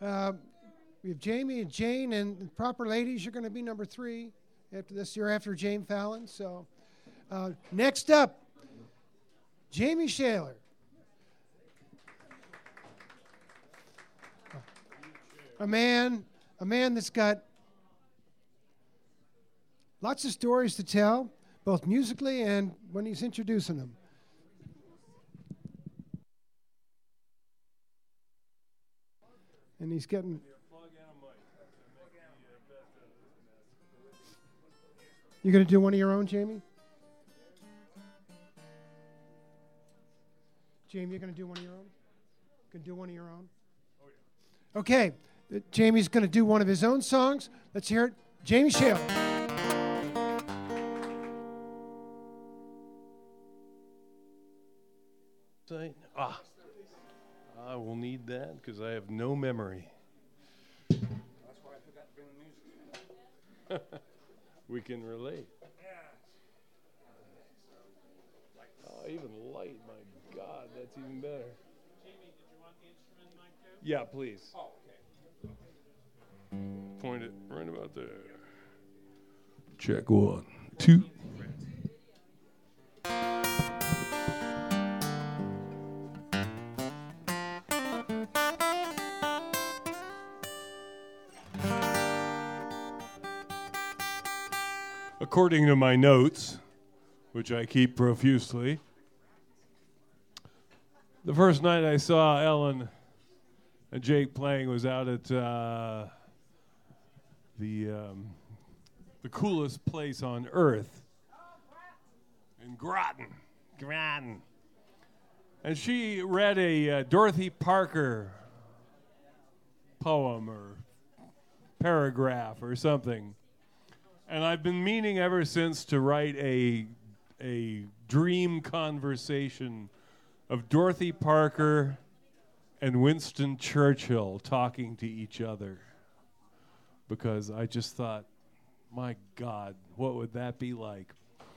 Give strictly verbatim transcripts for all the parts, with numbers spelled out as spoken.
Uh, we have Jamie and Jane, and the Proper Ladies. You're going to be number three after this year after Jane Fallon. So uh, next up, Jamie Shaler. A man, a man that's got lots of stories to tell, both musically and when he's introducing them. And he's getting... You going to do one of your own, Jamie? Jamie, you're going to do one of your own? Going to do one of your own? Okay. Uh, Jamie's going to do one of his own songs. Let's hear it. Jamie Shaler. Ah, I will need that because I have no memory. That's why I forgot to bring the music. We can relate. Oh, even light, my God, that's even better. Jamie, did you want the instrument mic too? Yeah, please. Oh, okay. Point it right about there. Check one, two. According to my notes, which I keep profusely, the first night I saw Ellen and Jake playing was out at uh, the um, the coolest place on earth in Groton, Groton, and she read a uh, Dorothy Parker poem or paragraph or something. And I've been meaning ever since to write a a dream conversation of Dorothy Parker and Winston Churchill talking to each other. Because I just thought, my God, what would that be like?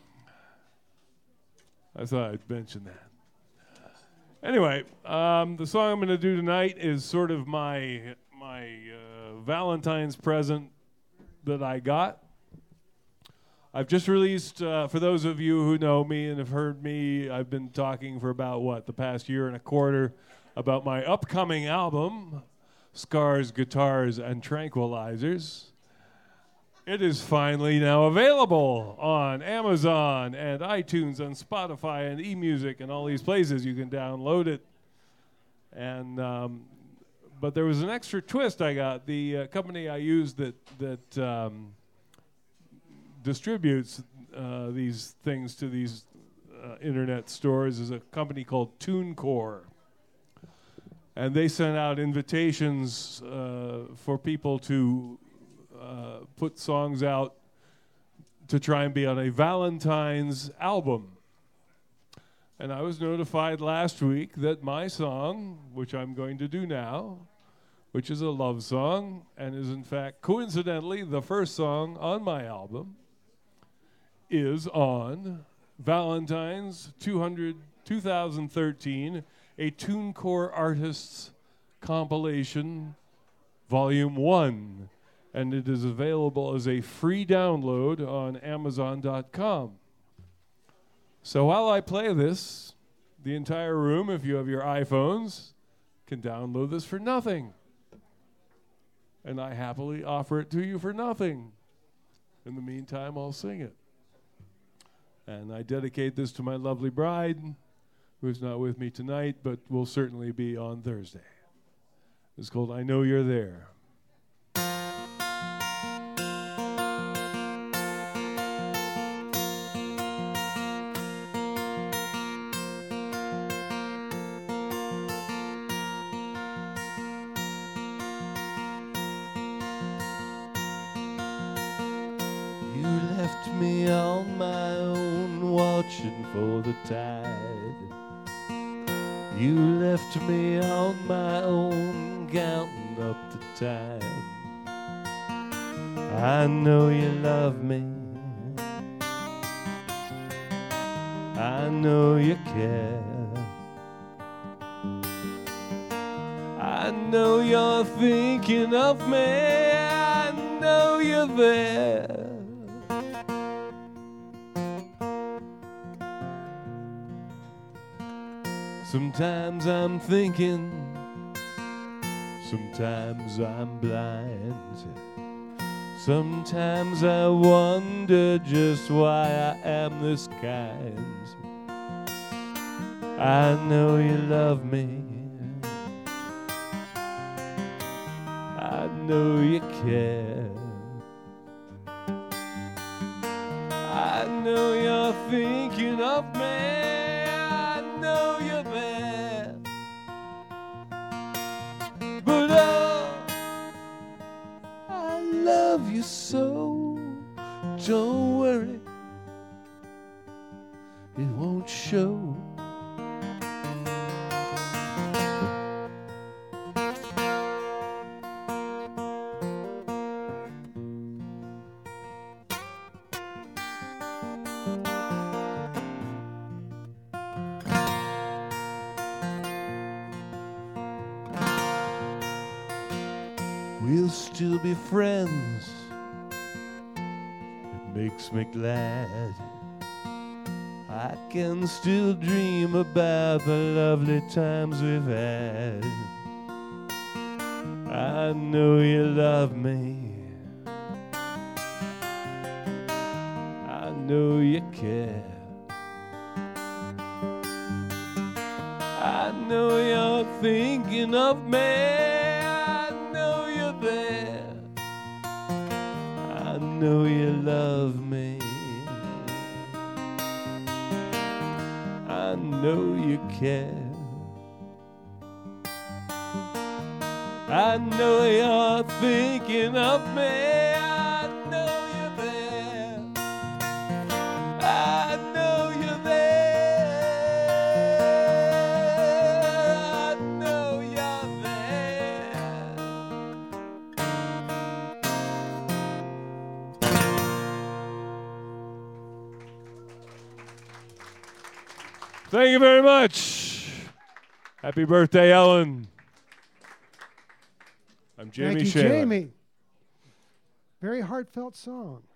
I thought I'd mention that. Anyway, um, the song I'm going to do tonight is sort of my my uh, Valentine's present that I got. I've just released, uh, for those of you who know me and have heard me, I've been talking for about, what, the past year and a quarter about my upcoming album, Scars, Guitars, and Tranquilizers. It is finally now available on Amazon and iTunes and Spotify and eMusic and all these places. You can download it. And um, but there was an extra twist I got. The uh, company I used that that um, distributes uh, these things to these uh, internet stores is a company called TuneCore. And they sent out invitations uh, for people to uh, put songs out to try and be on a Valentine's album. And I was notified last week that my song, which I'm going to do now, which is a love song, and is in fact coincidentally the first song on my album, is on Valentine's two hundred, two thousand thirteen, a TuneCore Artists compilation, Volume one, and it is available as a free download on Amazon dot com. So while I play this, the entire room, if you have your iPhones, can download this for nothing. And I happily offer it to you for nothing. In the meantime, I'll sing it. And I dedicate this to my lovely bride, who's not with me tonight, but will certainly be on Thursday. It's called I Know You're There. You left me on my own, watching for the tide. You left me on my own, counting up the time. I know you love me, I know you care. I I know you're thinking of me. I know you're there. Sometimes I'm thinking, sometimes I'm blind. Sometimes I wonder just why I am this kind. I know you love me. I know you care. I know you're thinking of me. I know you're there. But oh, I love you so. Don't worry, it won't show. We'll still be friends. It makes me glad. I can still dream about the lovely times we've had. I know you love me. I know you care. I know you're thinking of me. I know you're there. I know you love me. I know you care. I know you're thinking of me. I know you're there. I know you're there. I know you're there. Thank you very much. Happy birthday, Ellen. I'm Jamie Thank you, Shayla. Jamie. Very heartfelt song.